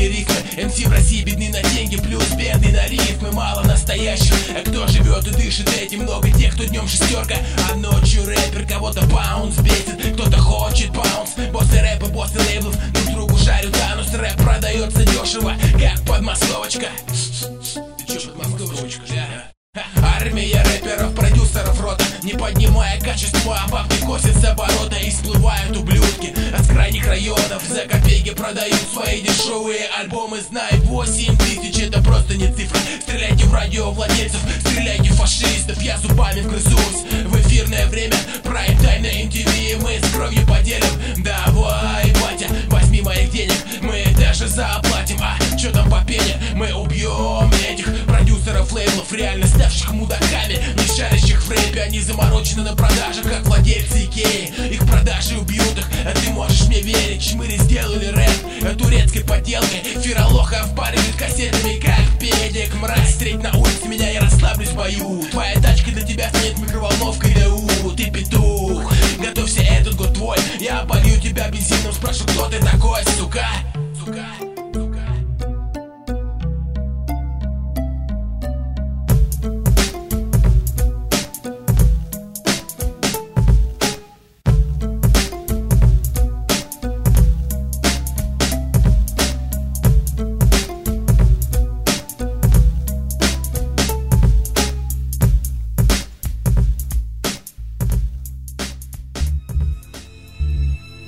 бедные рифмы. МС в России бедны на деньги, плюс бедный на рифмы. Мало настоящих, а кто живет и дышит этим? Много тех, кто днем шестерка, а ночью рэпер. Кого-то баунс бесит, кто-то хочет баунс. Боссы рэпа, боссы лейблов друг другу жарят анус. Рэп продается дешево, как подмосковочка. Ты чё, подмосковочка, да? Армия рэперов, продюсеров рота, не поднимая качество, а бабки косят с оборота. И всплывают ублюдки от крайних районов, за копейки продают свои дешевые альбомы. Знай, 8000 это просто не цифра. Стреляйте в радиовладельцев, стреляйте в фашистов. Я зубами вгрызусь в эфирное время, прайм-тайм на MTV. Мы с кровью поделим, давай, батя, возьми моих денег, мы даже заплатим. А чё там по пене? Мы убьем этих продюсеров лейблов, реально ставших мудаками, не шарящих в рэпе. Они заморочены на продажах, как владельцы Икеи. Их продажи убьют их, а ты можешь мне верить. Чмыри сделали рэп турецкой подделкой. Фиролохов барыгает кассетами, как педик. Мразь, встреть на улице меня, я расслаблюсь в бою. Твоя тачка для тебя станет микроволновкой ДУ. Ты петух, готовься, этот год твой. Я оболью тебя бензином, спрашиваю, кто ты такой, сука?